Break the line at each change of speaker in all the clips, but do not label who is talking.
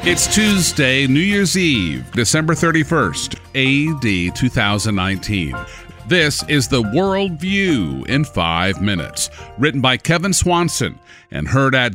It's Tuesday, New Year's Eve, December 31st, AD 2019. This is the World View in 5 minutes, written by Kevin Swanson and heard at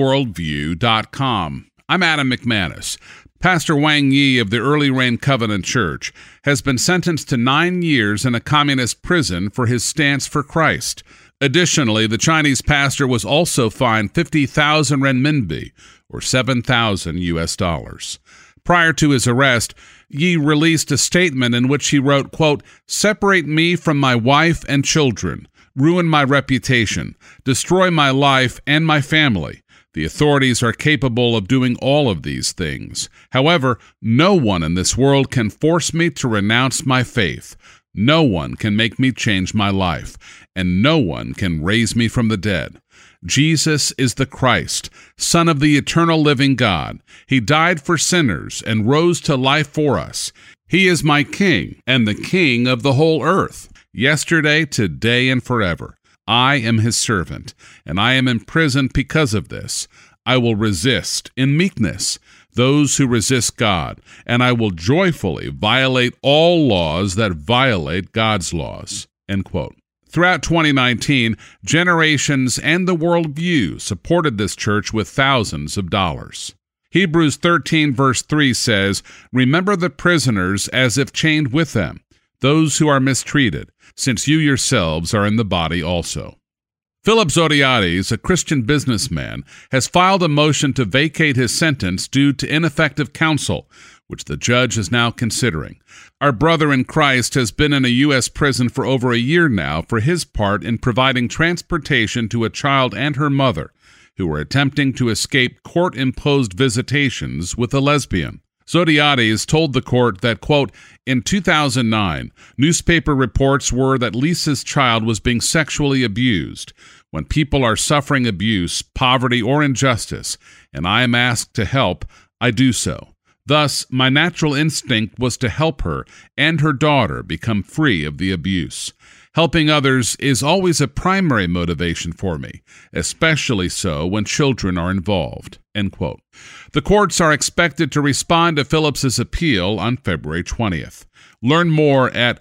theworldview.com. I'm Adam McManus. Pastor Wang Yi of the Early Rain Covenant Church has been sentenced to 9 years in a communist prison for his stance for Christ. Additionally, the Chinese pastor was also fined 50,000 renminbi, or $7,000 US. Prior to his arrest, Yi released a statement in which he wrote, quote, "Separate me from my wife and children, ruin my reputation, destroy my life and my family. The authorities are capable of doing all of these things. However, no one in this world can force me to renounce my faith. No one can make me change my life, and no one can raise me from the dead. Jesus is the Christ, Son of the eternal living God. He died for sinners and rose to life for us. He is my King and the King of the whole earth, yesterday, today, and forever. I am his servant, and I am imprisoned because of this. I will resist in meekness those who resist God, and I will joyfully violate all laws that violate God's laws." End quote. Throughout 2019, Generations and the World View supported this church with thousands of dollars. Hebrews 13 verse 3 says, "Remember the prisoners as if chained with them, those who are mistreated, since you yourselves are in the body also." Philip Zodhiates, a Christian businessman, has filed a motion to vacate his sentence due to ineffective counsel, which the judge is now considering. Our brother in Christ has been in a U.S. prison for over a year now for his part in providing transportation to a child and her mother, who were attempting to escape court-imposed visitations with a lesbian. Zodhiates told the court that, quote, "In 2009, newspaper reports were that Lisa's child was being sexually abused. When people are suffering abuse, poverty, or injustice, and I am asked to help, I do so. Thus, my natural instinct was to help her and her daughter become free of the abuse. Helping others is always a primary motivation for me, especially so when children are involved." End quote. The courts are expected to respond to Phillips's appeal on February 20th. Learn more at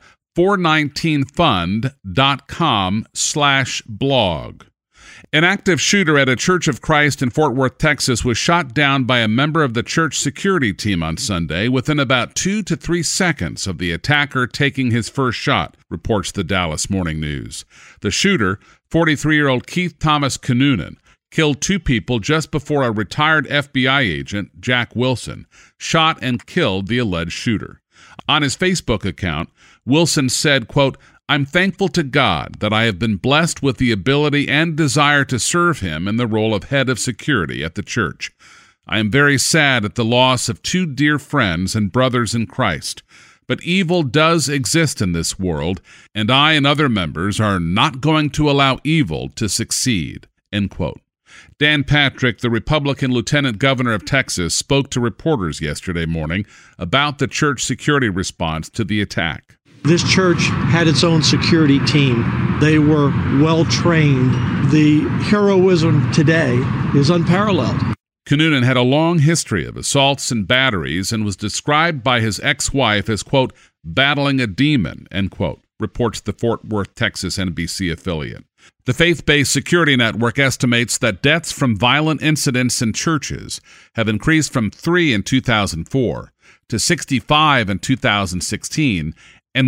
419fund.com/blog. An active shooter at a Church of Christ in Fort Worth, Texas, was shot down by a member of the church security team on Sunday within about 2 to 3 seconds of the attacker taking his first shot, reports the Dallas Morning News. The shooter, 43-year-old Keith Thomas Kinnunen, killed 2 people just before a retired FBI agent, Jack Wilson, shot and killed the alleged shooter. On his Facebook account, Wilson said, quote, "I'm thankful to God that I have been blessed with the ability and desire to serve him in the role of head of security at the church. I am very sad at the loss of 2 dear friends and brothers in Christ. But evil does exist in this world, and I and other members are not going to allow evil to succeed." End quote. Dan Patrick, the Republican lieutenant governor of Texas, spoke to reporters yesterday morning about the church security response to the attack.
This church had its own security team. They were well trained. The heroism today is unparalleled.
Kinnunen had a long history of assaults and batteries and was described by his ex-wife as, quote, "battling a demon," end quote, reports the Fort Worth, Texas NBC affiliate. The faith-based security network estimates that deaths from violent incidents in churches have increased from 3 in 2004 to 65 in 2016 and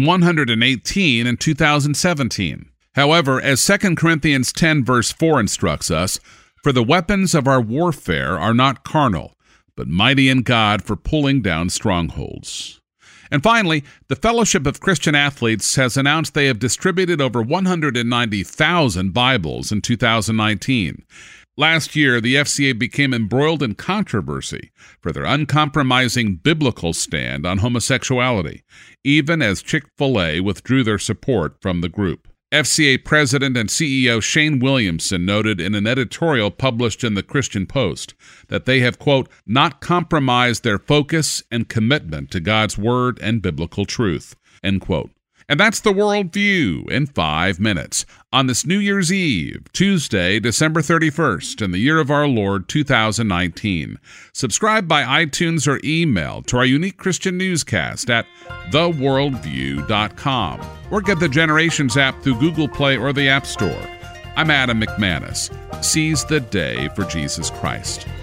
118 in 2017. However, as 2 Corinthians 10 verse 4 instructs us, "For the weapons of our warfare are not carnal, but mighty in God for pulling down strongholds." And finally, the Fellowship of Christian Athletes has announced they have distributed over 190,000 Bibles in 2019. Last year, the FCA became embroiled in controversy for their uncompromising biblical stand on homosexuality, even as Chick-fil-A withdrew their support from the group. FCA President and CEO Shane Williamson noted in an editorial published in the Christian Post that they have, quote, "not compromised their focus and commitment to God's Word and biblical truth," end quote. And that's the Worldview in 5 minutes on this New Year's Eve, Tuesday, December 31st, in the year of our Lord 2019. Subscribe by iTunes or email to our unique Christian newscast at theworldview.com or get the Generations app through Google Play or the App Store. I'm Adam McManus. Seize the day for Jesus Christ.